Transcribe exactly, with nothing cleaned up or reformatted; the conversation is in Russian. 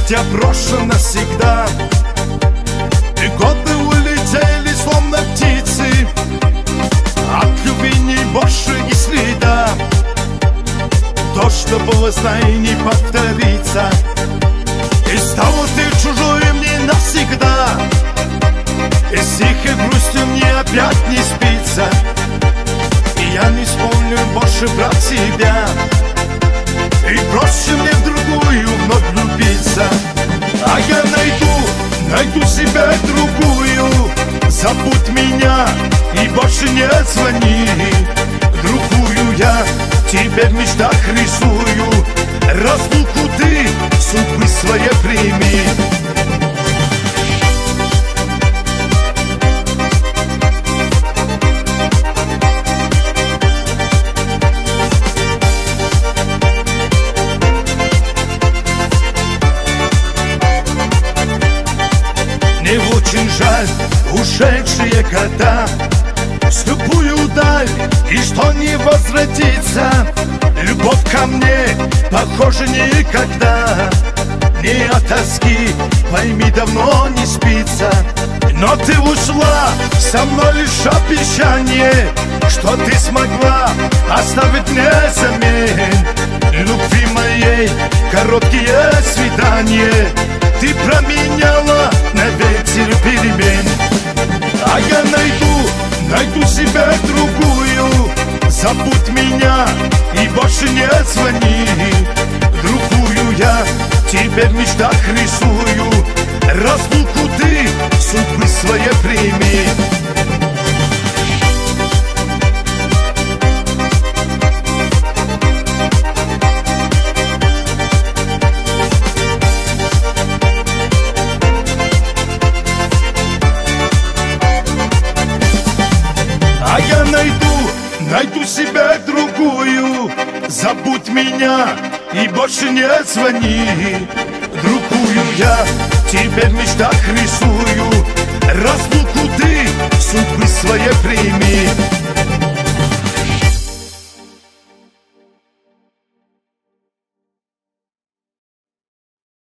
тебя брошу навсегда. И годы улетели, словно птицы, от любви не больше и следа. То, что было, знай, не повторится. И стала ты чужой мне навсегда. И с тихой грустью мне опять не спится. И я не вспомню больше про тебя. И проще мне в другую вновь влюбиться. А я найду, найду себя другую. Забудь меня и больше не звони. Другую я тебе в мечтах рисую. Разлуку ты судьбы своей прими. Мне очень жаль ушедшие года, слепую даль, и что не возвратится. Любовь ко мне похожа никогда. Не от тоски, пойми, давно не спится. Но ты ушла, со мной лишь обещание, что ты смогла оставить мне взамен любви моей короткие свидания. Ты променяла на ветер перемен. А я найду, найду себя другую. Забудь меня и больше не звони. Другую я тебе в мечтах рисую. Разлуку ты судьбы своей прими. А я найду, найду себя другую. Забудь меня и больше не звони. Другую я тебе в мечтах рисую. Разлуку ты судьбы своей прими.